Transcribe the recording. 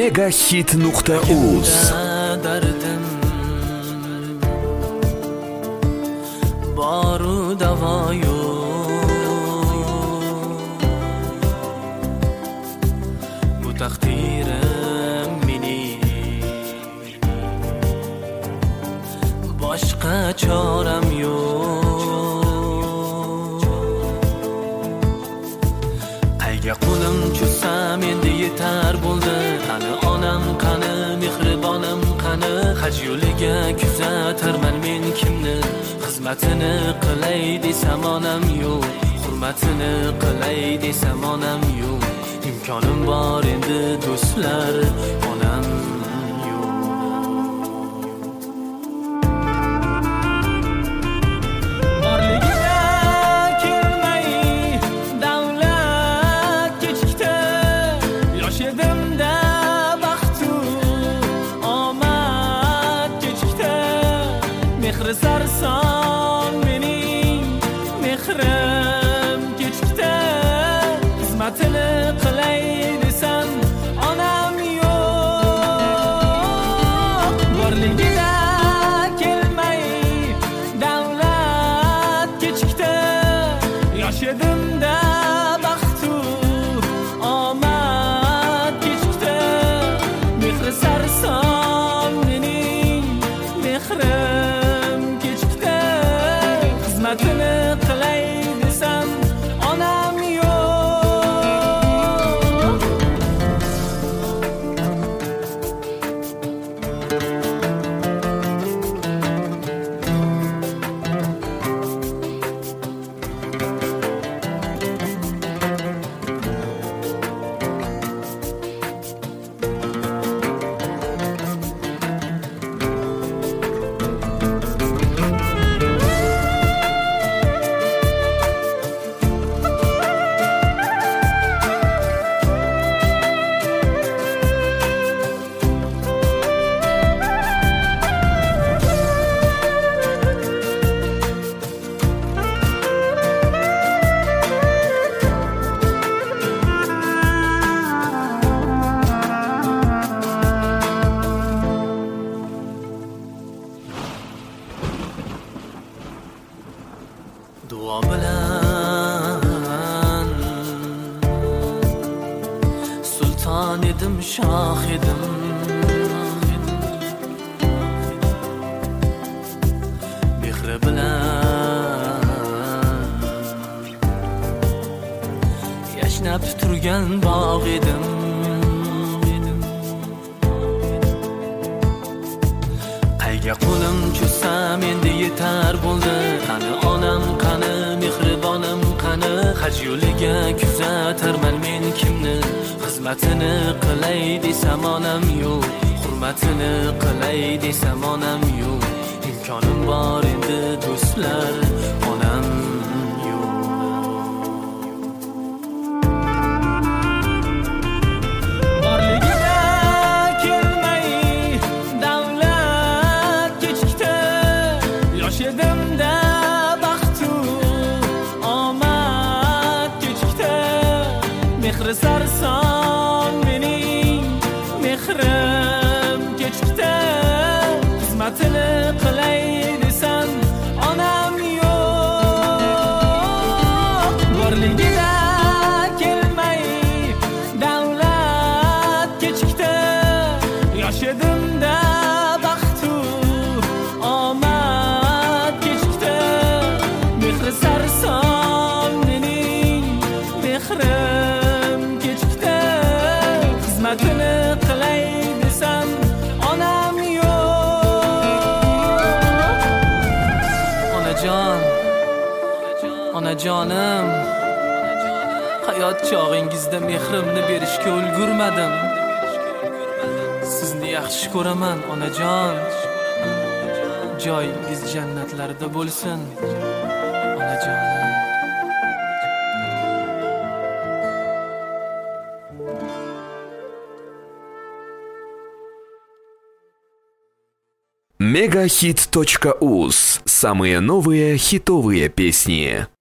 megahit.uz dardim boru davo yo'q. Bu taqdirim mening, boshqa choram yo'q. Qayga qo'lim cho'zsam endi yetar bo'ldi. Qani onam, qani mehribonim, qani haj yo'liga kuzatarman men kimni? Xizmatini qilay desam onam yo'q, hurmatini qilay desam onam yo'q. Imkonim bor endi do'stlar, onam sarson mening mehrim kechikdi. Xizmatini qilay desam onam yo'q. Borligida kelmay davlat kechikdi. Yosh edimda baxtu omad kechikdi. Mehri sarson mening mehrim xizmatini qilay desam onam yo'q. Duo bilan sulton edim, shoh edim. Mehri bilan yashnab turgan bog' edim. Qayga qo'lim cho'zsam endi yetar bo'ldi. Qani onam, qani mehribonim, qani haj yo'liga kuzatarman men kimni? Xizmatini qilay desam onam yo'q, hurmatini qilay desam onam yo'q. Imkonim bor endi do'stlar, onam mehri sarson mening mehrim kechikdi. Xizmatini qilay desam onam yo'q. Borligida kelmay davlat kechikdi. Yosh edimda baxtu omad kechikdi. Mehri sarson mening mehrim xizmatini qilay desam onam yo'q. Onajon, onajonim, hayot chog'ingizda mehrimni berishga ulgurmadim. Sizni yaxshi ko'raman onajon. Joyingiz jannatlarda bo'lsin onajonim. megahit.uz. Самые новые хитовые песни.